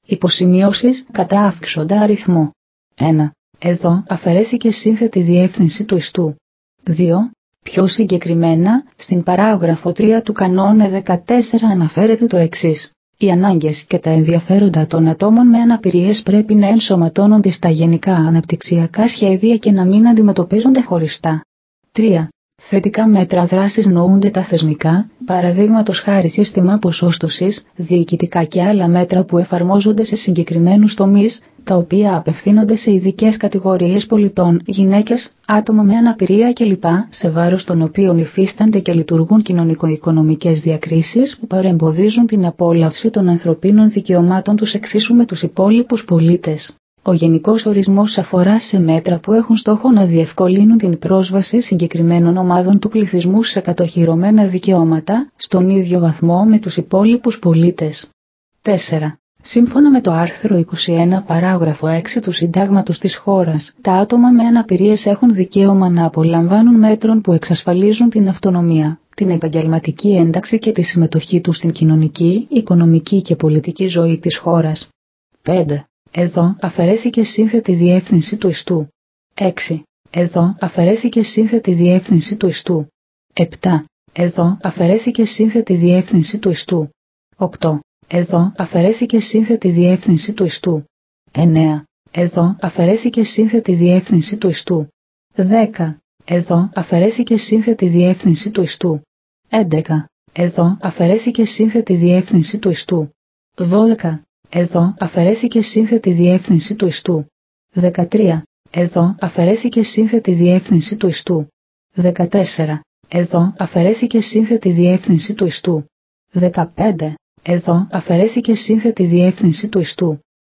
Υποσημειώσεις κατά αύξοντα αριθμό. 1. Εδώ αφαιρέθηκε σύνθετη διεύθυνση του ιστού. 2. Πιο συγκεκριμένα, στην παράγραφο 3 του κανόνα 14 αναφέρεται το εξής. Οι ανάγκες και τα ενδιαφέροντα των ατόμων με αναπηρίες πρέπει να ενσωματώνονται στα γενικά αναπτυξιακά σχέδια και να μην αντιμετωπίζονται χωριστά. 3. Θετικά μέτρα δράσης νοούνται τα θεσμικά, παραδείγματος χάρη σύστημα ποσόστοσης, διοικητικά και άλλα μέτρα που εφαρμόζονται σε συγκεκριμένους τομείς, τα οποία απευθύνονται σε ειδικές κατηγορίες πολιτών, γυναίκες, άτομα με αναπηρία κλπ., σε βάρος των οποίων υφίστανται και λειτουργούν κοινωνικο-οικονομικές διακρίσεις που παρεμποδίζουν την απόλαυση των ανθρωπίνων δικαιωμάτων τους εξίσου με τους υπόλοιπους πολίτες. Ο γενικός ορισμός αφορά σε μέτρα που έχουν στόχο να διευκολύνουν την πρόσβαση συγκεκριμένων ομάδων του πληθυσμού σε κατοχυρωμένα δικαιώματα, στον ίδιο βαθμό με τους υπόλοιπους πολίτες. 4. Σύμφωνα με το άρθρο 21 παράγραφο 6 του Συντάγματος της χώρας, τα άτομα με αναπηρίες έχουν δικαίωμα να απολαμβάνουν μέτρων που εξασφαλίζουν την αυτονομία, την επαγγελματική ένταξη και τη συμμετοχή τους στην κοινωνική, οικονομική και πολιτική ζωή της χώρας. 5. Εδώ αφαιρέθηκε σύνθετη διεύθυνση του ιστού. 6. Εδώ αφαιρέθηκε σύνθετη διεύθυνση του ιστού. 7. Εδώ αφαιρέθηκε σύνθετη διεύθυνση του ιστού. 8. Εδώ αφαιρέθηκε σύνθετη διεύθυνση του ιστού. 9. Εδώ αφαιρέθηκε σύνθετη διεύθυνση του ιστού. 10. Εδώ αφαιρέθηκε σύνθετη διεύθυνση του ιστού. 11. Εδώ αφαιρέθηκε σύνθετη διεύθυνση του ιστού. 12. Εδώ αφαιρέθηκε σύνθετη διεύθυνση του ιστού. 13. Εδώ αφαιρέθηκε σύνθετη διεύθυνση του ιστού. 14. Εδώ αφαιρέθηκε σύνθετη διεύθυνση του ιστού. 15. Εδώ αφαιρέθηκε σύνθετη διεύθυνση του ιστού.